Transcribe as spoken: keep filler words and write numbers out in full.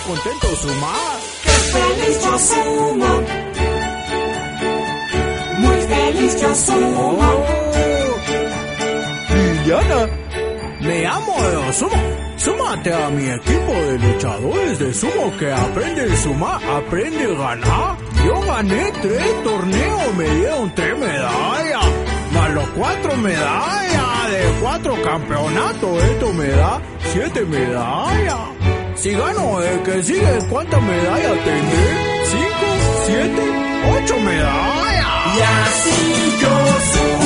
contento sumar. ¡Qué feliz yo sumo! Muy feliz yo sumo. Oh. Liliana, me amo de sumo. Súmate a mi equipo de luchadores de sumo que aprende a sumar, aprende a ganar. Yo gané tres torneos, me dieron tres medallas, más los cuatro medallas de cuatro campeonatos. Esto me da siete medallas. Si gano el que sigue, ¿cuántas medallas tendré? ¿Cinco? ¿Siete? ¿Ocho medallas? Y así yo sumo.